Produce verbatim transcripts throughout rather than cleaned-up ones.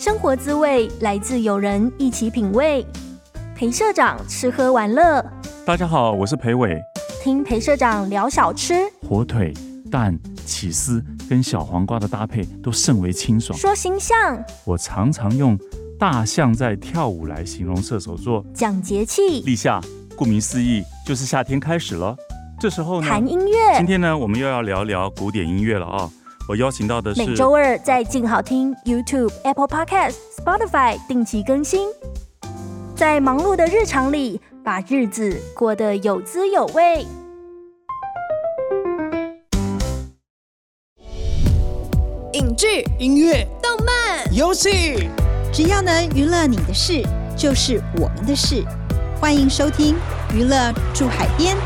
生活滋味来自有人一起品味，裴社长吃喝玩乐。 大家好，我是裴伟。 听裴社长聊小吃， 火腿、蛋、起司跟小黄瓜的搭配都甚为清爽。 说形象， 我常常用大象在跳舞来形容射手座。 讲节气， 立夏，顾名思义就是夏天开始了。这时候呢， 谈音乐。 今天呢，我们又要聊聊古典音乐了啊。我邀请到的是每周二在静好听 YouTube、Apple Podcast、Spotify 定期更新。在忙碌的日常里，把日子过得有滋有味。 影剧、 音乐、 动漫、 游戏， 只要能娱乐你的事，就是我们的事。欢迎收听《娱乐住海边》。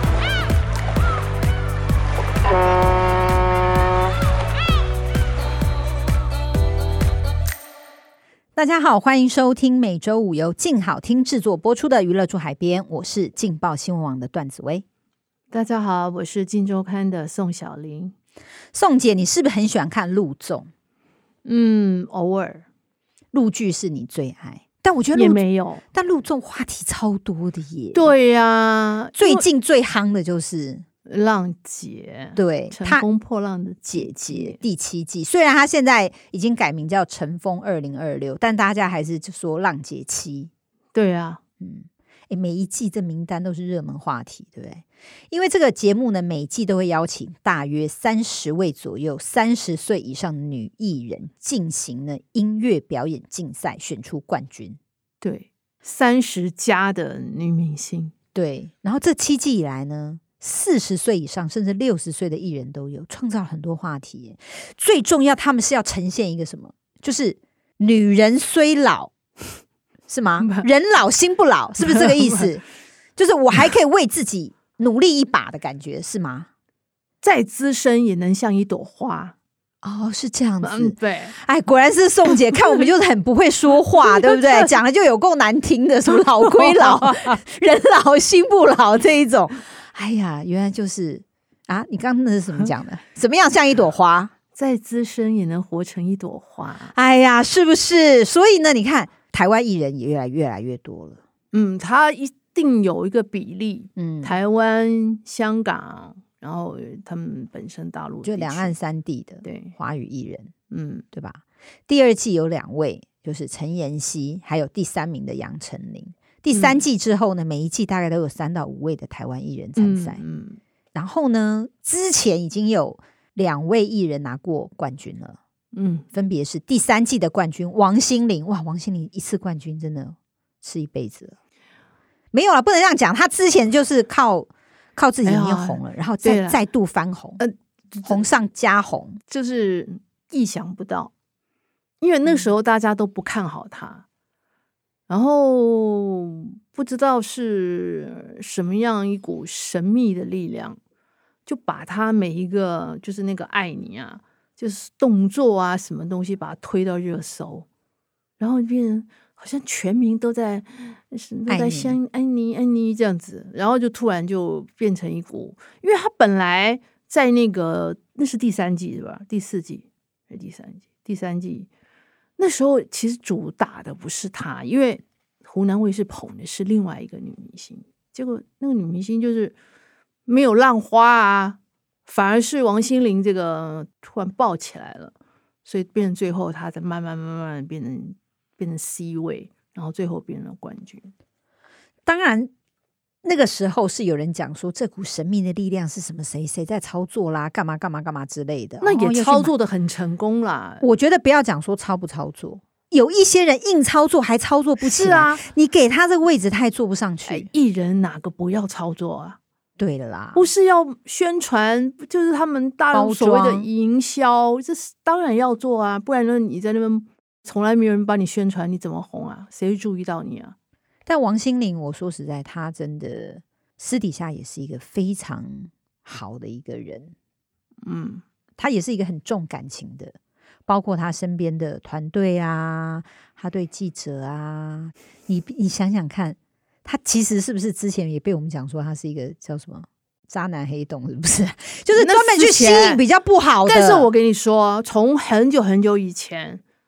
大家好，欢迎收听每周五由静好听制作播出的《娱乐住海边》，我是劲爆新闻网的段子薇。 大家好，我是镜周刊的宋小玲。 宋姐，你是不是很喜欢看陆综？ 嗯，偶尔。 陆剧是你最爱，但我觉得也没有， 但陆综话题超多的耶。 对呀、啊， 最近最夯的就是浪姐， 对， 乘风破浪的姐姐第七季。虽然她现在已经改名叫乘风二零二六，但大家还是说浪姐七。 对啊， 嗯，诶，每一季这名单都是热门话题，对不对？因为这个节目呢，每一季都会邀请大约三十位左右三十岁以上的女艺人进行呢音乐表演竞赛，选出冠军。 对，三十加的女明星。 对，然后这七季以来呢，四十岁以上甚至六十岁的艺人都有，创造很多话题。最重要，他们是要呈现一个什么？就是女人虽老，是吗？人老心不老，是不是这个意思？就是我还可以为自己努力一把的感觉，是吗？ 再资深也能像一朵花。 哦，是这样子。 嗯，对。 哎，果然是宋姐，看我们就是很不会说话，对不对？讲的就有够难听的，什么老归老，人老心不老这一种。哎呀，原来就是啊！你刚刚那是怎么讲的？怎么样像一朵花？ 再资深也能活成一朵花。 哎呀，是不是？所以呢，你看台湾艺人也越来越来越多了。 嗯，他一定有一个比例。嗯，台湾、香港，然后他们本身大陆就两岸三地的对华语艺人， 嗯， 对吧？第二季有两位，就是陈妍希，还有第三名的杨丞琳。第三季之后呢，嗯、每一季大概都有三到五位的台湾艺人参赛。嗯嗯、然后呢，之前已经有两位艺人拿过冠军了。嗯，分别是第三季的冠军王心凌，哇，王心凌一次冠军真的是一辈子了。没有了，不能这样讲。他之前就是靠靠自己已经红了，哎、然后再再度翻红，呃，红上加红， 就是意想不到。因为那时候大家都不看好他。然后不知道是什么样一股神秘的力量，就把他每一个就是那个爱你啊，就是动作啊什么东西把他推到热搜，然后变成好像全民都在都在相爱你爱你这样子，然后就突然就变成一股，因为他本来在那个那是第三季是吧？第四季还是第三季？第三季。那时候其实主打的不是她，因为湖南卫视捧的是另外一个女明星，结果那个女明星就是没有浪花啊，反而是王心凌这个突然爆起来了，所以变成最后她才慢慢慢慢变成变成 C 位，然后最后变成了冠军。 当然那个时候是有人讲说这股神秘的力量是什么，谁谁在操作啦，干嘛干嘛干嘛之类的， 那也操作的很成功啦。 我觉得不要讲说操不操作，有一些人硬操作还操作不起来， 啊， 你给他这个位置他也坐不上去。 哎，艺人哪个不要操作啊？ 对了啦， 不是要宣传，就是他们大陆所谓的营销，这是当然要做啊，不然呢你在那边从来没有人帮你宣传，你怎么红啊？谁会注意到你啊？ 但王心凌，我说实在，她真的私底下也是一个非常好的一个人。嗯，她也是一个很重感情的，包括她身边的团队啊，她对记者啊，你你想想看，她其实是不是之前也被我们讲说她是一个叫什么渣男黑洞，是不是？就是专门去吸引比较不好的。 但是我跟你说，从很久很久以前，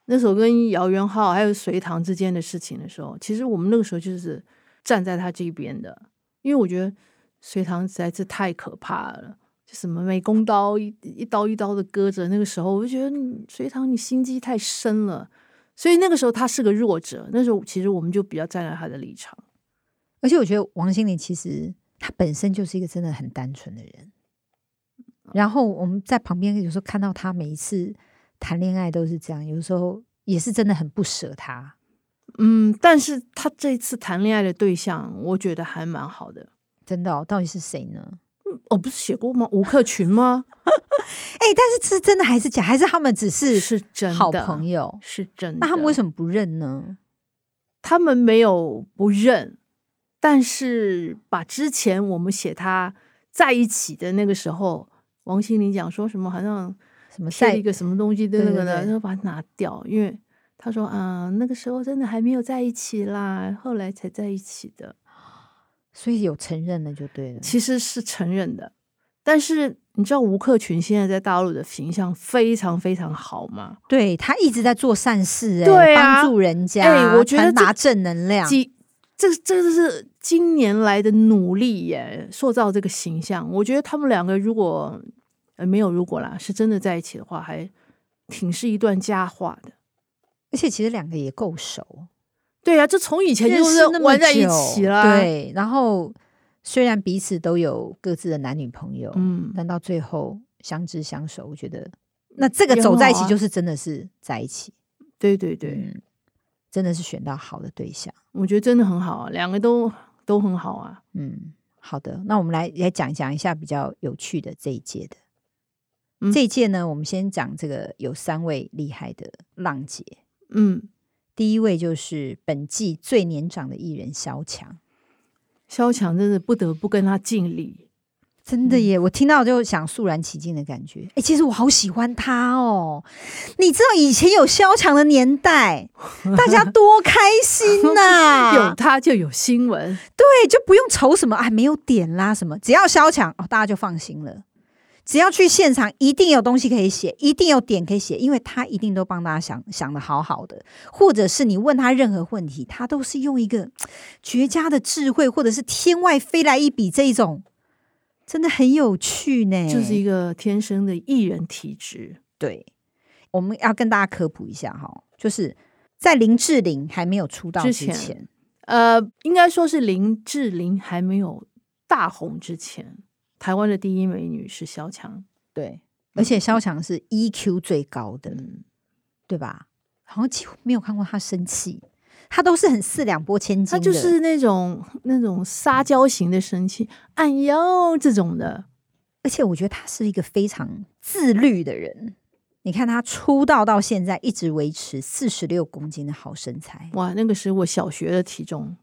那时候跟姚元浩还有隋棠之间的事情的时候，其实我们那个时候就是站在他这边的，因为我觉得隋棠实在是太可怕了，就什么美工刀 一, 一刀一刀的割着，那个时候我就觉得隋棠你心机太深了，所以那个时候他是个弱者，那时候其实我们就比较站在他的立场。 而且我觉得王心凌其实她本身就是一个真的很单纯的人，然后我们在旁边有时候看到她每一次谈恋爱都是这样，有时候也是真的很不舍她。 嗯，但是她这一次谈恋爱的对象我觉得还蛮好的。 真的哦？到底是谁呢？ 我、哦、不是写过吗？吴克群吗？ 哎、欸，但是是真的还是假？还是他们只是是真的好朋友？ 是真的。 那他们为什么不认呢？ 他们没有不认，但是把之前我们写他在一起的那个时候，王心凌讲说什么好像什么贴一个什么东西的那个呢， 对对对就把它拿掉，因为他说啊、呃，那个时候真的还没有在一起啦，后来才在一起的。 所以有承认了就对了。 其实是承认的，但是你知道吴克群现在在大陆的形象非常非常好吗？ 对，他一直在做善事、欸， 对啊， 帮助人家， 欸、我觉得传达正能量。 这这是今年来的努力耶，塑造这个形象。我觉得他们两个如果、呃、没有如果啦，是真的在一起的话，还挺是一段佳话的。 而且其实两个也够熟。 对啊，就从以前就是玩在一起了。 对，然后虽然彼此都有各自的男女朋友， 嗯， 但到最后相知相守，我觉得那这个走在一起就是真的是在一起。 啊、对对对、 嗯，真的是选到好的对象。 我觉得真的很好啊，两个都都很好啊。 嗯，好的，那我们来来讲讲一下比较有趣的这一届的。 嗯、 这一届呢，我们先讲这个有三位厉害的浪姐。 嗯。 第一位就是本季最年长的艺人萧蔷。 萧蔷真的不得不跟他敬礼， 真的耶、嗯、我听到就想肃然起敬的感觉。哎、欸，其实我好喜欢他哦。你知道以前有萧蔷的年代大家多开心啊有他就有新闻， 对，就不用愁什么啊没有点啦什么，只要萧蔷哦大家就放心了。只要去现场一定有东西可以写，一定有点可以写，因为他一定都帮大家想想的好好的，或者是你问他任何问题，他都是用一个绝佳的智慧，或者是天外飞来一笔，这一种真的很有趣呢， 就是一个天生的艺人体质。 对，我们要跟大家科普一下哈，就是在林志玲还没有出道之前，之前呃，应该说是林志玲还没有大红之前，台湾的第一美女是萧蔷。 对，而且萧蔷是 E Q 最高的、嗯、对吧？好像几乎没有看过她生气，她都是很四两拨千斤的， 她就是那种那种撒娇型的生气，哎呦这种的。 而且我觉得她是一个非常自律的人，你看她出道到现在一直维持四十六公斤的好身材。 哇，那个是我小学的体重。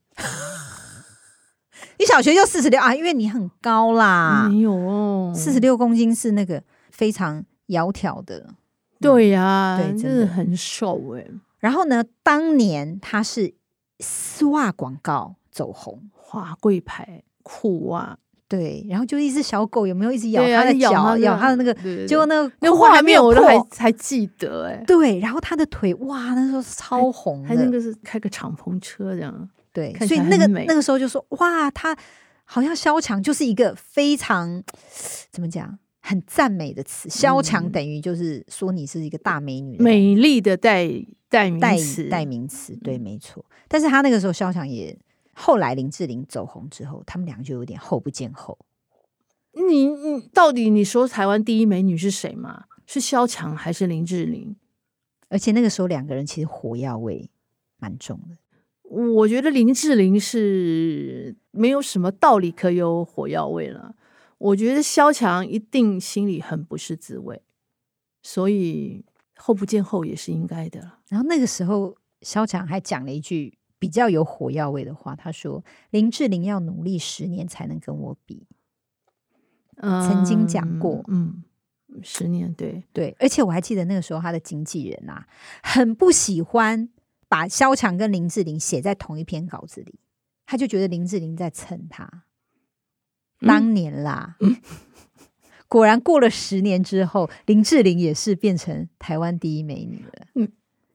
你小学就四十六啊？因为你很高啦。 没有哦， 四十六公斤是那个非常窈窕的。 对呀、啊， 对， 真的很瘦哎、欸。 然后呢，当年他是丝袜广告走红， 华贵牌裤袜。 对，然后就一只小狗有没有一直咬他的脚， 啊、 咬他的那个， 对对对， 结果那个那画面我都还还记得哎、欸。 对，然后他的腿哇，那时候超红的， 还, 还那个是开个敞篷车这样。 对，所以那个那个时候就说哇，他好像萧蔷就是一个非常怎么讲很赞美的词，萧蔷等于就是说你是一个大美女的， 美丽的代代名词， 代名词，对，没错。但是他那个时候萧蔷也后来林志玲走红之后，他们俩就有点后不见后。 你你到底你说台湾第一美女是谁吗？是萧蔷还是林志玲？ 而且那个时候两个人其实火药味蛮重的。 我觉得林志玲是没有什么道理可有火药味了，我觉得萧蔷一定心里很不是滋味，所以后不见后也是应该的。 然后那个时候萧蔷还讲了一句比较有火药味的话，他说林志玲要努力十年才能跟我比、嗯、曾经讲过。 嗯，十年，对对，而且我还记得那个时候他的经纪人啊很不喜欢把萧蔷跟林志玲写在同一篇稿子里，他就觉得林志玲在蹭他。当年啦、嗯、果然过了十年之后，林志玲也是变成台湾第一美女了。 嗯，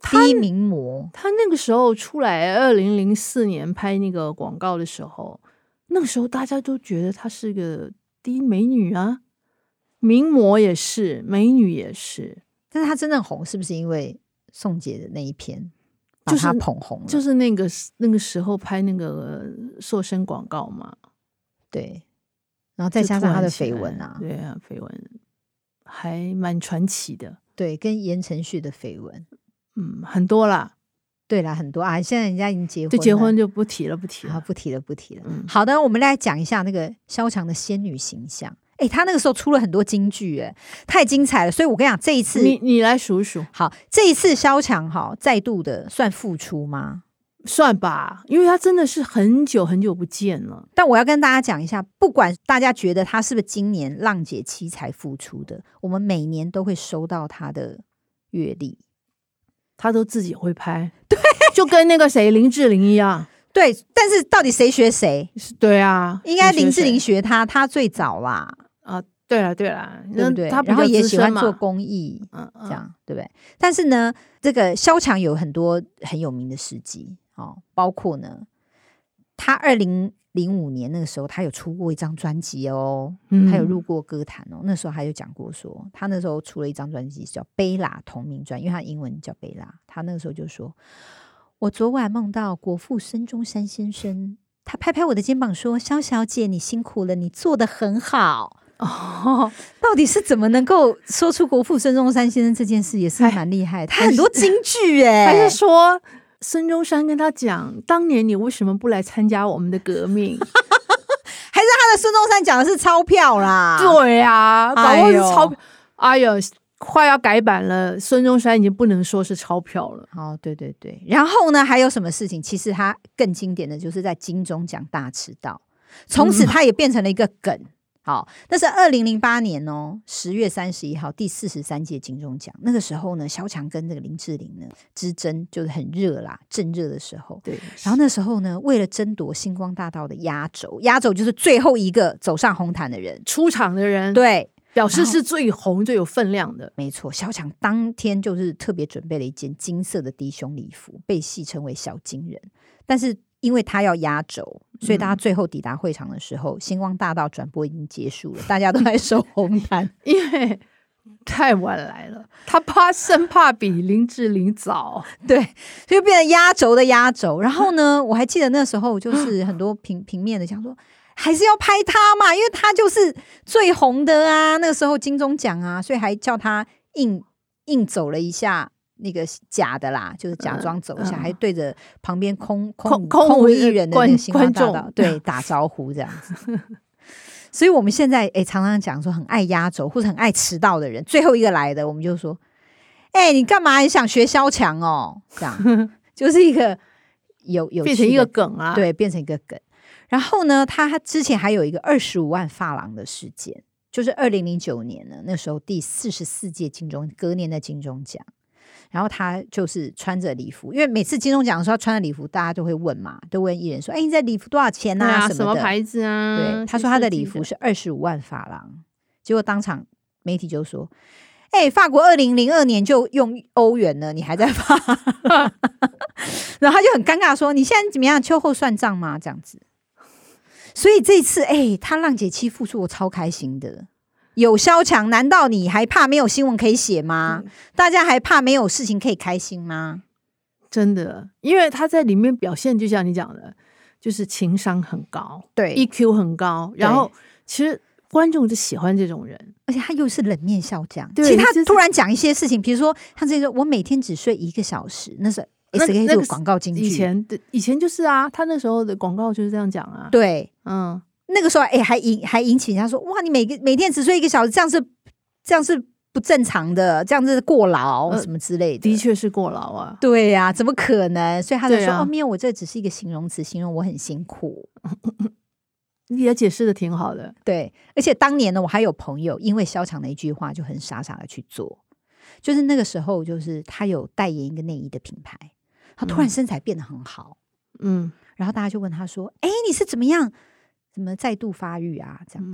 第一名模。 他那个时候出来，二零零四年拍那个广告的时候，那个时候大家都觉得她是个第一美女啊，名模也是，美女也是。 但是她真正红是不是因为宋姐的那一篇把她捧红了？ 就是那个那个时候拍那个瘦身广告嘛， 对，然后再加上她的绯闻啊， 对啊，绯闻还蛮传奇的。 对，跟言承旭的绯闻， 嗯，很多啦。对啦，很多啊！现在人家已经结婚了， 就结婚就不提了，不提了， 好，不提了，不提了。 嗯、 好的，我们来讲一下那个萧蔷的仙女形象。哎，她那个时候出了很多金句，哎，太精彩了。所以我跟你讲，这一次你你来数数。 好，这一次萧蔷哈再度的算复出吗？ 算吧，因为她真的是很久很久不见了。 但我要跟大家讲一下，不管大家觉得她是不是今年浪姐期才复出的，我们每年都会收到她的阅历。 他都自己会拍，对，就跟那个谁林志玲一样， 对。但是到底谁学谁？ 对啊， 应该林志玲学他，他最早啦。 啊，对了对了， 对不对？然后也喜欢做公益，嗯嗯，这样对不对？但是呢，这个萧蔷有很多很有名的事迹哦，包括呢，他二零零五年那个时候，他有出过一张专辑哦，嗯、他有入过歌坛哦。那时候还有讲过说，他那时候出了一张专辑叫《贝拉》同名专，因为他英文叫贝拉。他那个时候就说：“我昨晚梦到国父孙中山先生，他拍拍我的肩膀说：‘萧小姐，你辛苦了，你做得很好。’哦，到底是怎么能够说出国父孙中山先生这件事，也是蛮厉害的。他很多金句哎， 还是说。”孙中山跟他讲，当年你为什么不来参加我们的革命？还是他的孙中山讲的是钞票啦？ 对啊，搞不好是钞票。哎呦，快要改版了，孙中山已经不能说是钞票了。 哦，对对对。然后呢，还有什么事情？其实他更经典的就是在金钟奖大迟到，从此他也变成了一个梗。嗯好，那是二零零八年哦，十月三十一号，第四十三届金钟奖。那个时候呢，萧蔷跟这个林志玲呢之争就是很热啦，正热的时候。 对。 然后那时候呢，为了争夺星光大道的压轴，压轴就是最后一个走上红毯的人， 出场的人， 对， 表示是最红、最有分量的。 没错，萧蔷当天就是特别准备了一件金色的低胸礼服，被戏称为小金人，但是。因为他要压轴，所以大家最后抵达会场的时候，嗯、星光大道转播已经结束了，大家都在收红毯， 因为太晚来了，他怕生怕比林志玲早， 对，就变成压轴的压轴。然后呢，我还记得那时候就是很多平平面的讲说，还是要拍他嘛，因为他就是最红的啊，那个时候金钟奖啊，所以还叫他硬硬走了一下。那个假的啦，就是假装走一下，嗯、还对着旁边空空空无一人的那个星光大道，对打招呼这样子。所以我们现在哎、欸、常常讲说很爱压轴或者很爱迟到的人，最后一个来的，我们就说，哎、欸，你干嘛？你想学萧蔷哦？这样就是一个有有变成一个梗啊， 对，变成一个梗。然后呢，他之前还有一个二十五万发廊的事件，就是二零零九年呢，那时候第四十四届金钟，隔年的金钟奖。然后他就是穿着礼服，因为每次金钟奖的时候穿着礼服，大家都会问嘛，都问艺人说：“哎，你这礼服多少钱啊？ 啊什么的， 什么牌子啊？” 对，他说他的礼服是二十五万法郎，结果当场媒体就说：“哎，法国二零零二年就用欧元了，你还在发？”然后他就很尴尬说：“你现在怎么样？秋后算账吗？”这样子。所以这次，哎，他浪姐期复出，我超开心的。有萧蔷，难道你还怕没有新闻可以写吗？嗯、大家还怕没有事情可以开心吗？ 真的，因为他在里面表现，就像你讲的，就是情商很高， 对 ，E Q 很高，然后其实观众就喜欢这种人， 而且他又是冷面笑匠。其实他突然讲一些事情，比如说他这个，我每天只睡一个小时，那是 S K 这个广告金句。 以前的以前就是啊，他那时候的广告就是这样讲啊。 对， 嗯。 那个时候，哎、欸，还引还引起人家说，哇，你每个每天只睡一个小时，这样是这样是不正常的，这样是过劳、呃、什么之类的。 的确是过劳啊， 对呀、啊，怎么可能？所以他就说，啊、哦，没有，我这只是一个形容词，形容我很辛苦。 你也解释的挺好的， 对。而且当年呢，我还有朋友因为萧蔷的一句话就很傻傻的去做，就是那个时候，就是他有代言一个内衣的品牌，他突然身材变得很好，嗯，然后大家就问他说，哎，你是怎么样？怎么再度发育啊？这样子，嗯、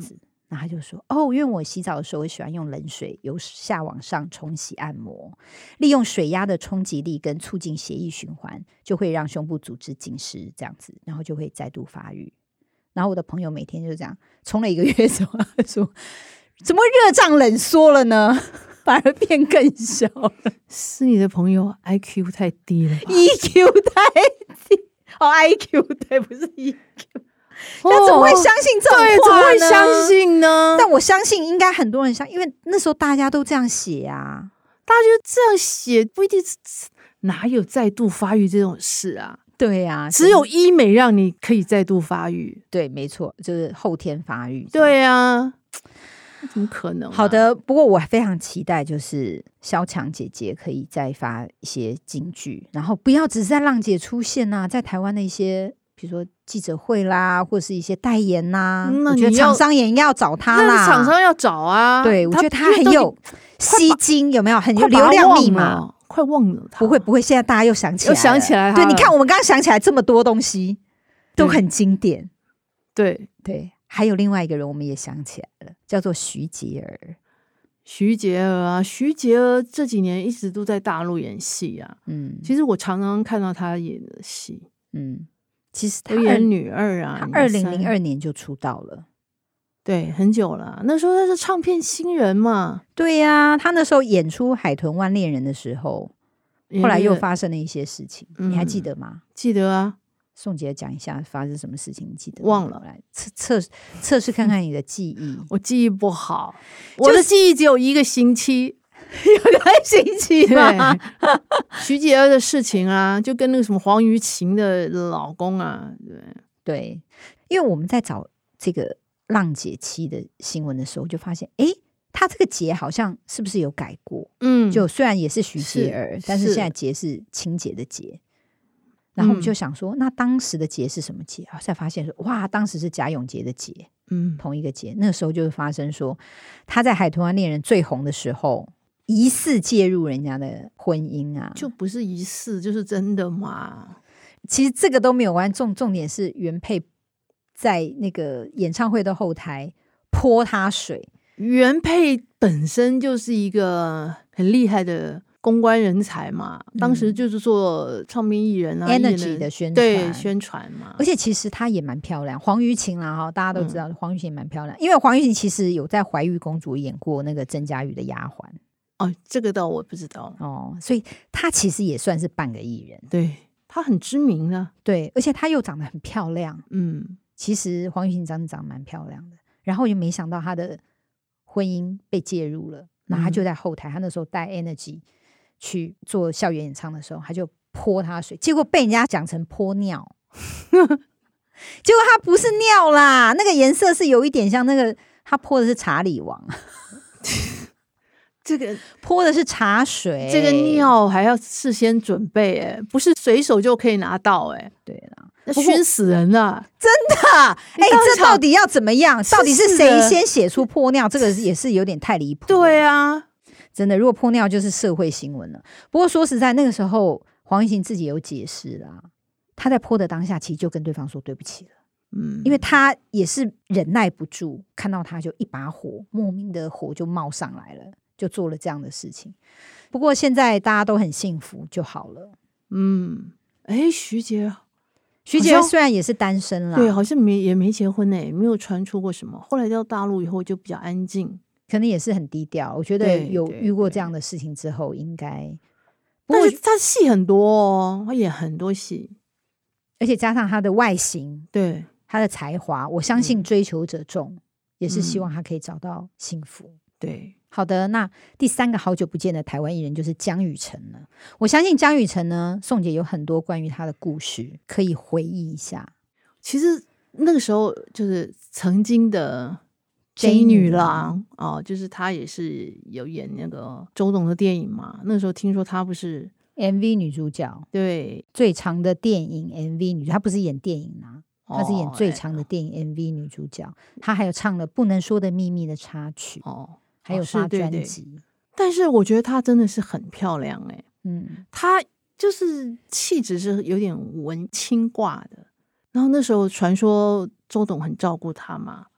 然后他就说哦，因为我洗澡的时候我喜欢用冷水由下往上冲洗按摩，利用水压的冲击力跟促进血液循环，就会让胸部组织紧实这样子，然后就会再度发育。然后我的朋友每天就这样冲了一个月之后，他说怎么热胀冷缩了呢？反而变更小了。 是你的朋友 I Q 太低了吧 E Q 太低哦 I Q 对，不是 E Q。他怎么会相信这种话呢？ 对，怎么会相信呢？ 但我相信应该很多人相信，因为那时候大家都这样写啊， 大家就这样写，不一定是哪有再度发育这种事啊？ 对啊， 只有医美让你可以再度发育。 对，没错，就是后天发育。 对啊，怎么可能啊？ 好的，不过我非常期待，就是萧蔷姐姐可以再发一些金句，然后不要只是在浪姐出现啊，在台湾的一些比如说记者会啦，或者是一些代言呐、 嗯、 我觉得厂商也应该要找他啦。 厂商要找啊， 对，我觉得他很有吸睛，有没有很有流量密码？ 快忘了他， 不会不会，现在大家又想起来了， 又想起来他对，你看我们刚刚想起来这么多东西，都很经典。 对对，还有另外一个人我们也想起来了，叫做徐杰儿。 徐杰儿啊，徐杰儿这几年一直都在大陆演戏啊。嗯，其实我常常看到他演的戏。嗯， 其实他演女二啊， 他二零零二年就出道了。 对，很久了。那时候他是唱片新人嘛。 对呀、啊，他那时候演出《海豚湾恋人》的时候，后来又发生了一些事情，嗯、你还记得吗？ 记得啊。 宋姐讲一下发生什么事情，你记得吗？ 忘了， 来测测测试看看你的记忆。 我记忆不好，我的记忆只有一个星期， 有个星期吗？ 徐杰儿的事情啊，就跟那个什么黄于晴的老公啊，对对，因为我们在找这个浪姐妻的新闻的时候，就发现，哎，他这个节好像是不是有改过？嗯，就虽然也是徐杰儿，但是现在节是清洁的节。然后我们就想说，嗯、那当时的节是什么节？才发现说，哇，当时是贾永杰的节，嗯，同一个节。那个时候就发生说，他在《海豚湾恋人》最红的时候，疑似介入人家的婚姻啊， 就不是疑似，就是真的嘛。 其实这个都没有关，重重点是原配在那个演唱会的后台泼他水。 原配本身就是一个很厉害的公关人才嘛，当时就是做唱片艺人啊 ，Energy 的宣传， 对宣传嘛。 而且其实她也蛮漂亮，黄于晴啦哈，大家都知道、嗯、黄于晴蛮漂亮，因为黄于晴其实有在《怀玉公主》演过那个曾佳瑜的丫鬟。 哦，这个倒我不知道哦，所以她其实也算是半个艺人， 对，她很知名的， 对，而且她又长得很漂亮，嗯，其实黄于晴长得长得蛮漂亮的，然后又没想到她的婚姻被介入了，然后她就在后台，她那时候带 Energy。去做校园演唱的时候，他就泼他水，结果被人家讲成泼尿，结果他不是尿啦，那个颜色是有一点像那个，他泼的是查理王， 这个泼的是茶水， 这个尿还要事先准备，哎，不是随手就可以拿到，哎， 对啦， 那熏死人了， 真的，哎，这到底要怎么样？到底是谁先写出泼尿？这个也是有点太离谱， 对啊。 真的，如果泼尿就是社会新闻了。不过说实在，那个时候黄于晴自己有解释啦，他在泼的当下，其实就跟对方说对不起了，嗯，因为他也是忍耐不住，看到他就一把火，莫名的火就冒上来了，就做了这样的事情。不过现在大家都很幸福就好了， 嗯，哎，徐杰， 徐杰虽然也是单身啦， 对，好像没也没结婚哎，没有传出过什么。后来到大陆以后就比较安静。 可能也是很低调，我觉得有遇过这样的事情之后，应该。 但是他戏很多哦，他演很多戏， 而且加上他的外形， 对他的才华，我相信追求者众、嗯、也是希望他可以找到幸福。 对， 好的，那第三个好久不见的台湾艺人就是江雨晨了。我相信江雨晨呢，宋姐有很多关于他的故事可以回忆一下。 其实那个时候就是曾经的。J 女郎哦，就是她也是有演那个周董的电影嘛。那时候听说她不是 M V 女主角， 对， 最长的电影 M V 女，她不是演电影啊，她是演最长的电影 M V 女主角。哦、她还有唱了《不能说的秘密》的插曲哦，还有发专辑、哦。对对， 但是我觉得她真的是很漂亮哎、欸，嗯，她就是气质是有点文青挂的。然后那时候传说周董很照顾她嘛。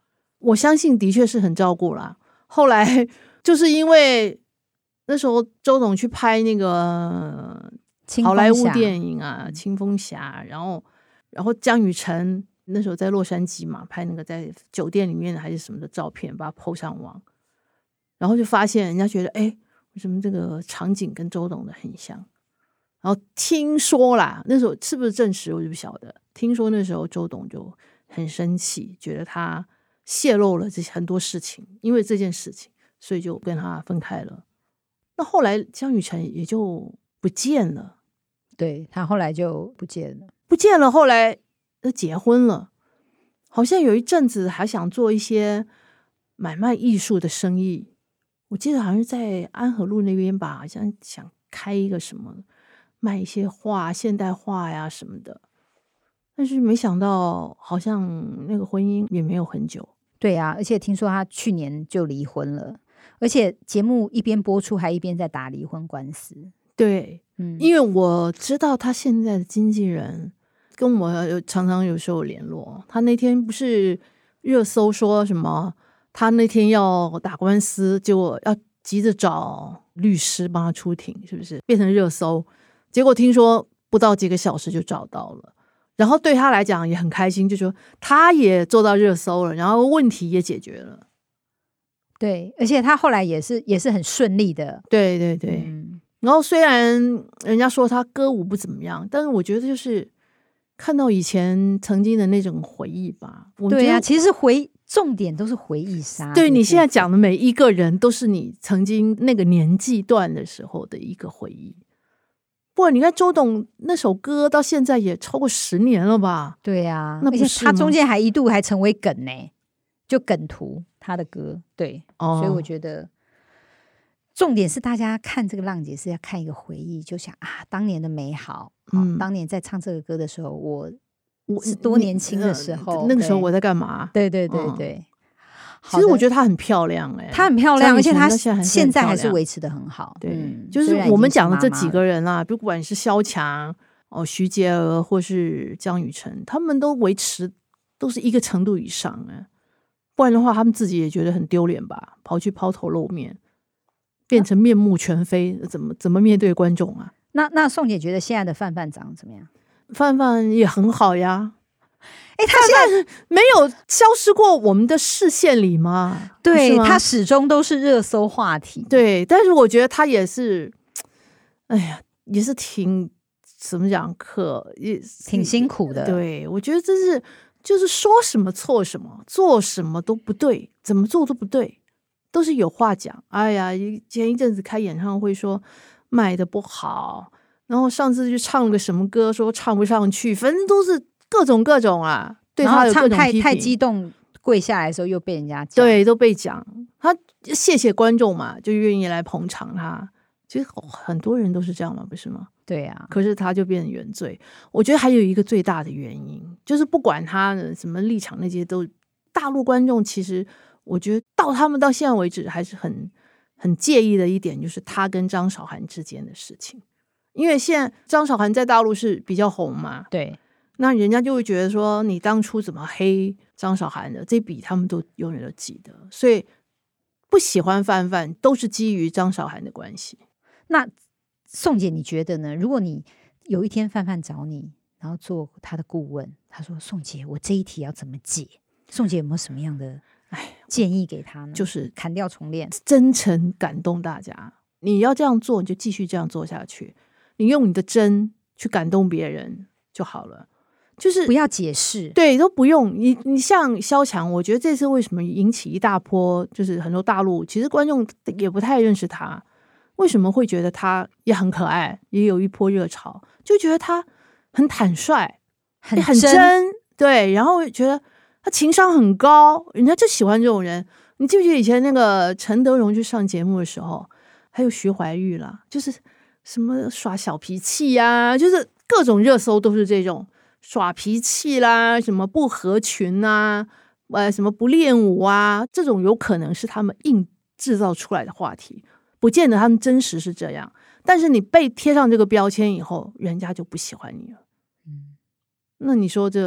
我相信的确是很照顾啦。后来就是因为那时候周董去拍那个好莱坞电影啊，《青蜂侠》，然后然后江雨晨那时候在洛杉矶嘛，拍那个在酒店里面还是什么的照片，把它 po 上网，然后就发现人家觉得，哎，为什么这个场景跟周董的很像？然后听说啦，那时候是不是证实我就不晓得。听说那时候周董就很生气，觉得他泄露了这很多事情，因为这件事情，所以就跟他分开了。那后来江雨晨也就不见了， 对，他后来就不见了， 不见了。后来结婚了，好像有一阵子还想做一些买卖艺术的生意。我记得好像是在安和路那边吧，好像想开一个什么卖一些画，现代画呀什么的。但是没想到好像那个婚姻也没有很久。 对啊，而且听说他去年就离婚了，而且节目一边播出还一边在打离婚官司。 对，嗯，因为我知道他现在的经纪人跟我有常常有时候联络，他那天不是热搜说什么他那天要打官司，结果要急着找律师帮他出庭，是不是变成热搜？结果听说不到几个小时就找到了，然后对他来讲也很开心，就说他也做到热搜了，然后问题也解决了。 对，而且他后来也是也是很顺利的。 对对对、嗯、然后虽然人家说他歌舞不怎么样，但是我觉得就是看到以前曾经的那种回忆吧。 对啊，其实回重点都是回忆杀。 对，你现在讲的每一个人都是你曾经那个年纪段的时候的一个回忆。不然你看周董那首歌到现在也超过十年了吧？ 对啊， 那不是吗？ 而且他中间还一度还成为梗呢，就梗图他的歌。对、哦、所以我觉得重点是大家看这个浪姐是要看一个回忆，就想啊当年的美好、嗯哦、当年在唱这个歌的时候我我是多年轻的时候， 那个时候我在干嘛？ 对对对对、嗯其实我觉得她很漂亮哎、欸， 她很漂亮，而且她现在还是维持得很好。 对、 嗯， 就是我们讲的这几个人啊，不管是萧蔷、哦徐洁儿或是江雨晨，他们都维持都是一个程度以上哎、欸，不然的话，他们自己也觉得很丢脸吧，跑去抛头露面，变成面目全非，怎么怎么面对观众啊？ 那那宋姐觉得现在的范范长得怎么样？ 范范也很好呀。 哎，他现在没有消失过我们的视线里吗？ 对，他始终都是热搜话题。 对，但是我觉得他也是，哎呀，也是挺怎么讲，可也挺辛苦的。 对，我觉得这是就是说什么错什么，做什么都不对，怎么做都不对，都是有话讲。哎呀，前一阵子开演唱会说卖的不好，然后上次就唱了个什么歌，说唱不上去，反正都是。各种各种啊，对他有各种批评， 太太激动，跪下来的时候又被人家讲， 对，都被讲。他谢谢观众嘛，就愿意来捧场他。其实很多人都是这样嘛，不是吗？ 对啊。 可是他就变成原罪。我觉得还有一个最大的原因，就是不管他的什么立场，那些都大陆观众其实我觉得到他们到现在为止还是很很介意的一点，就是他跟张韶涵之间的事情。因为现在张韶涵在大陆是比较红嘛， 对。 那人家就会觉得说你当初怎么黑张韶涵的，这笔他们都永远都记得，所以不喜欢范范都是基于张韶涵的关系。 那宋姐你觉得呢？如果你有一天范范找你，然后做他的顾问，他说宋姐我这一题要怎么解，宋姐有没有什么样的建议给他呢？ 就是砍掉重练， 真诚感动大家。你要这样做你就继续这样做下去，你用你的真去感动别人就好了，就是不要解释， 对，都不用。你你像萧蔷，我觉得这次为什么引起一大波，就是很多大陆其实观众也不太认识他，为什么会觉得他也很可爱，也有一波热潮，就觉得他很坦率， 很真， 很真，对，然后觉得他情商很高，人家就喜欢这种人。你记不记得以前那个陈德容去上节目的时候，还有徐怀钰啦，就是什么耍小脾气呀、啊，就是各种热搜都是这种。耍脾气啦，什么不合群啊，呃，什么不练舞啊，这种有可能是他们硬制造出来的话题，不见得他们真实是这样。但是你被贴上这个标签以后，人家就不喜欢你了。嗯，那你说这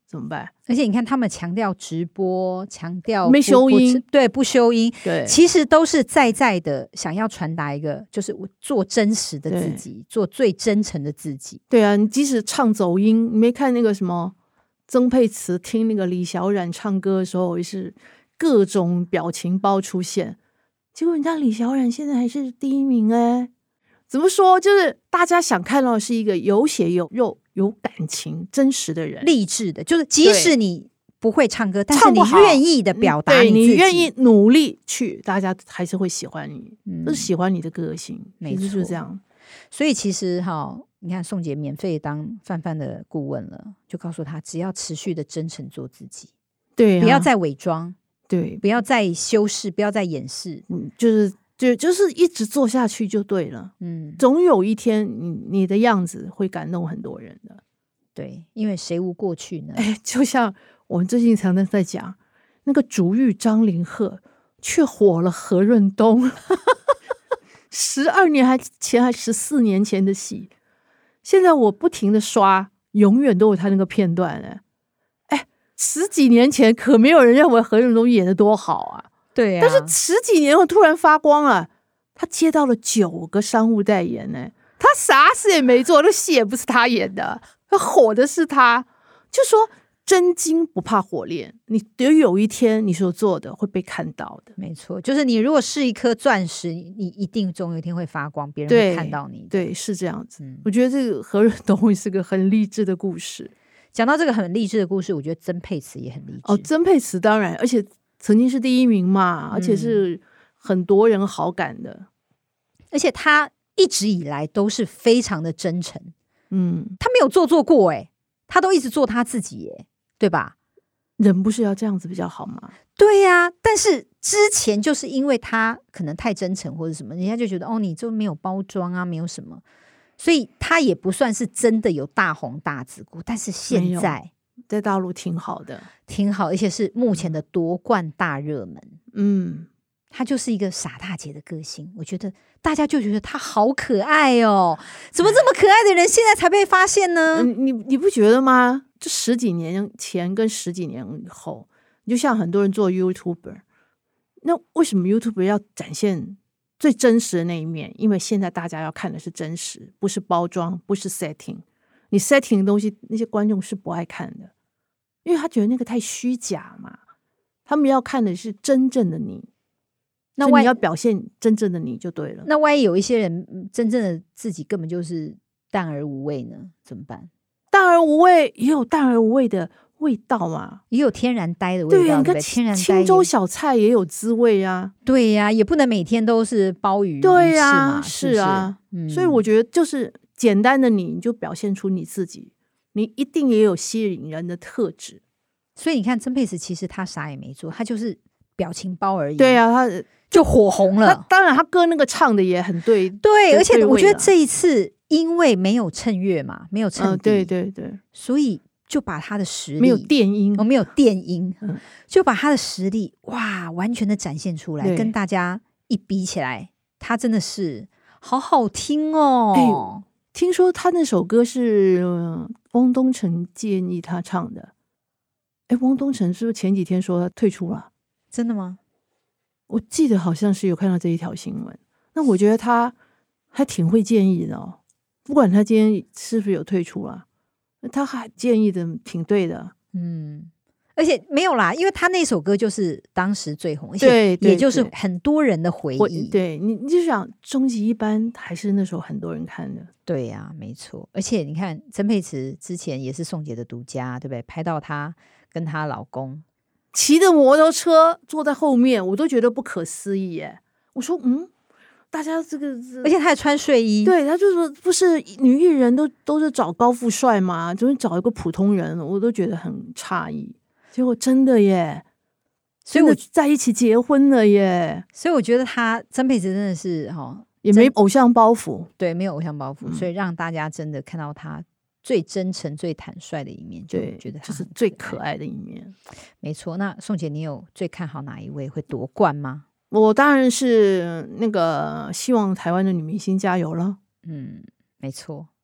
怎么办？ 而且你看他们强调直播，强调没修音， 对，不修音， 对， 其实都是在在的想要传达一个，就是我做真实的自己，做最真诚的自己。 对啊，你即使唱走音，你没看那个什么曾沛慈听那个李小冉唱歌的时候，也是各种表情包出现，结果人家李小冉现在还是第一名哎。怎么说？就是大家想看到的是一个有血有肉、有感情、真实的人，励志的。就是即使你不会唱歌，但是你愿意的表达你自己， 你对，你愿意努力去，大家还是会喜欢你，嗯、都是喜欢你的个性， 没错， 就是这样。 所以其实哈，你看宋姐免费当范范的顾问了，就告诉他，只要持续的真诚做自己， 对、啊， 不要再伪装， 对， 不要再修饰，不要再掩饰， 嗯，就是。就就是一直做下去就对了，嗯，总有一天你你的样子会感动很多人的， 对，因为谁无过去呢？ 哎，就像我们最近常常在讲那个竹玉张凌赫，却火了何润东，十二年还前还十四年前的戏，现在我不停的刷，永远都有他那个片段哎，哎，十几年前可没有人认为何润东演得多好啊。 对啊， 但是十几年后突然发光了，他接到了九个商务代言呢，他啥事也没做，那戏也不是他演的，他火的是他。就说真金不怕火炼，你得有一天你所做的会被看到的。 没错，就是你如果是一颗钻石，你一定总有一天会发光，别人会看到你。 对，是这样子。嗯、我觉得这个何润东是个很励志的故事。 讲到这个很励志的故事，我觉得曾沛慈也很励志。 哦，曾沛慈当然，而且曾经是第一名嘛，而且是很多人好感的， 嗯、而且他一直以来都是非常的真诚， 嗯， 他没有做作过，哎，他都一直做他自己，哎，对吧？ 人不是要这样子比较好吗？ 对呀、啊，但是之前就是因为他可能太真诚或者什么，人家就觉得哦，你就没有包装啊，没有什么，所以他也不算是真的有大红大紫过，但是现在。 在大陆挺好的， 挺好，而且是目前的夺冠大热门。 嗯， 她就是一个傻大姐的个性，我觉得大家就觉得她好可爱哦，怎么这么可爱的人现在才被发现呢？ 嗯、你你不觉得吗？这十几年前跟十几年后，就像很多人做 YouTuber， 那为什么 YouTuber 要展现最真实的那一面？因为现在大家要看的是真实，不是包装，不是 setting。你 setting 的东西，那些观众是不爱看的，因为他觉得那个太虚假嘛。他们要看的是真正的你，那万一你要表现真正的你就对了。 那万一有一些人真正的自己根本就是淡而无味呢？怎么办？ 淡而无味也有淡而无味的味道嘛， 也有天然呆的味道。对， 你看天然呆青州小菜也有滋味啊。 对呀、啊，也不能每天都是鲍鱼。 对呀、 啊， 是啊、 嗯。 所以我觉得就是简单的你，你就表现出你自己，你一定也有吸引人的特质。 所以你看曾沛慈其实他啥也没做，他就是表情包而已。 对啊，他就火红了。 当然他歌那个唱的也很对。 对，而且我觉得这一次因为没有衬乐嘛，没有衬底、 嗯、对对对， 所以就把他的实力没有电音， 哦，没有电音、 嗯、 就把他的实力哇完全的展现出来，跟大家一比起来，他真的是好好听哦。 欸、听说他那首歌是、呃、汪东城建议他唱的。哎，汪东城是不是前几天说他退出了？ 真的吗？ 我记得好像是有看到这一条新闻。那我觉得他还挺会建议的哦，不管他今天是不是有退出了，他还建议的挺对的。 嗯，而且没有啦，因为他那首歌就是当时最红，而且也就是很多人的回忆。 对，你你就想终极一班还是那时候很多人看的。 对呀、啊，没错。而且你看曾沛慈之前也是宋姐的独家，对不对？拍到她跟她老公骑着摩托车坐在后面，我都觉得不可思议耶。我说嗯，大家这个， 而且他还穿睡衣。 对，他就说不是女艺人都都是找高富帅吗？就是找一个普通人，我都觉得很诧异。结果真的耶，所以我在一起结婚了耶。 所以我觉得他曾沛慈真的是哈、哦， 也没偶像包袱， 对，没有偶像包袱、 嗯， 所以让大家真的看到他最真诚、最坦率的一面，就觉得他就是最可爱的一面。 没错。那宋姐，你有最看好哪一位会夺冠吗？ 我当然是那个希望台湾的女明星加油了。 嗯，没错。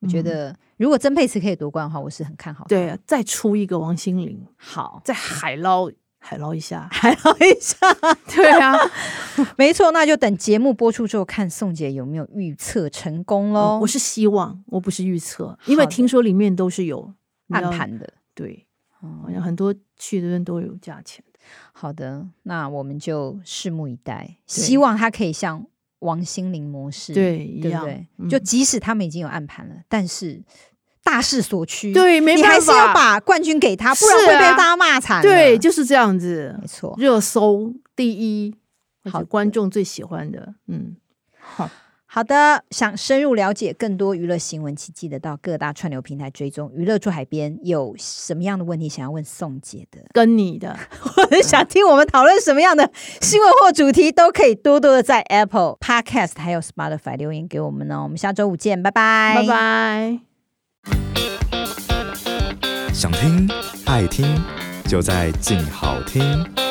我觉得如果曾沛慈可以夺冠的话，我是很看好他。 对啊，再出一个王心凌， 好， 再海捞海捞一下， 海捞一下。 对啊， 没错，那就等节目播出之后，看宋姐有没有预测成功咯、 嗯、我是希望，我不是预测，因为听说里面都是有暗盘的。 对，好像很多去的人都有价钱。 好的，那我们就拭目以待，希望他可以像王心凌模式， 对，一样， 对不对？ 嗯、 就即使他们已经有暗盘了，但是大势所趋， 对，没办法， 你还是要把冠军给他，不然会被大家骂惨、啊。 对，就是这样子， 没错。 热搜第一， 好， 观众最喜欢的，嗯，好。 好的，想深入了解更多娱乐新闻，请记得到各大串流平台追踪娱乐驻海边。有什么样的问题想要问宋姐的， 跟你的， 或者想听我们讨论什么样的新闻或主题，都可以多多的在 Apple Podcast 还有 Spotify 留言给我们哦。我们下周五见，拜拜， 拜拜。 想听爱听，就在静好听。